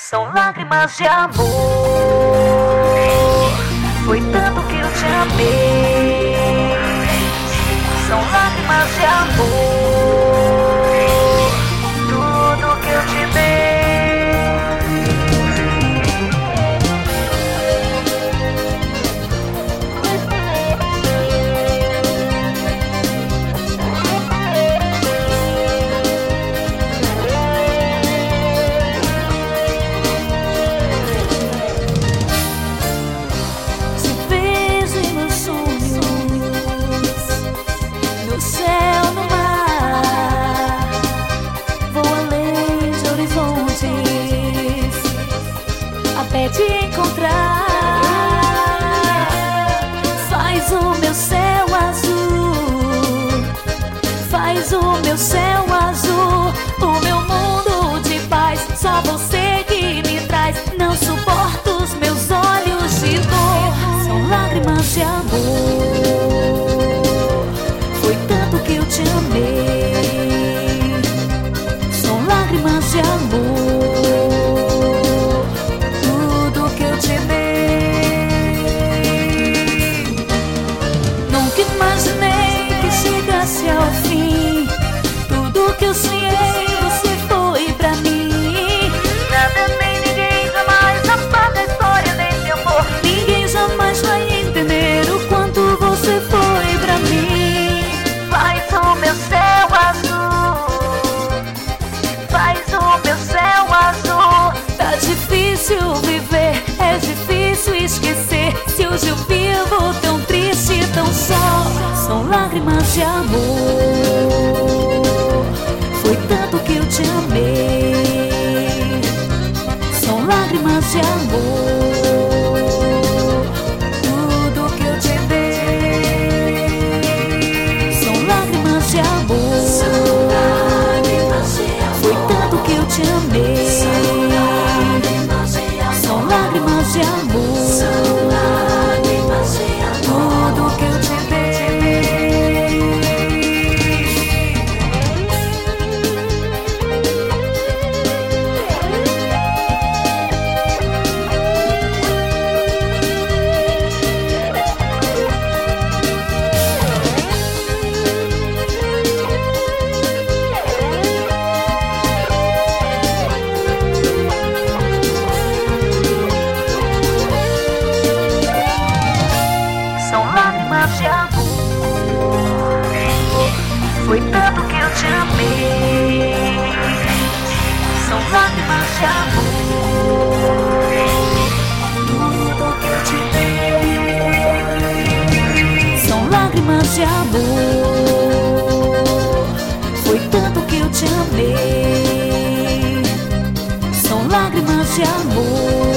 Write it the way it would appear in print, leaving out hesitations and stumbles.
São lágrimas de amor. Foi tanto que eu te amei. São lágrimas de amor. Tudo que eu te dei. Até te encontrar, faz o meu céu azul, faz o meu céu azul, o meu mundo de paz. Só você que me traz, não suporto os meus olhos de dor. São lágrimas de amor. Foi tanto que eu te amei. São lágrimas de amor. Ao fim, tudo que eu sonhei, você foi pra mim. Nada nem ninguém jamais apaga a história desse amor. Ninguém jamais vai entender o quanto você foi pra mim. Faz o meu céu azul, faz o meu céu azul. Tá difícil viver, é difícil esquecer. Se hoje eu vivo tão triste, tão só, são lágrimas de amor. Foi tanto que eu te amei. São lágrimas de amor. Tudo que eu te dei. São lágrimas de amor. São lágrimas de amor. Foi tanto que eu te amei. São lágrimas de amor. São lágrimas de amor. São lágrimas de amor. Tudo que eu te dei. De amor. Foi tanto que eu te amei. São lágrimas de amor. Tudo que eu te dei. São lágrimas de amor. Foi tanto que eu te amei. São lágrimas de amor.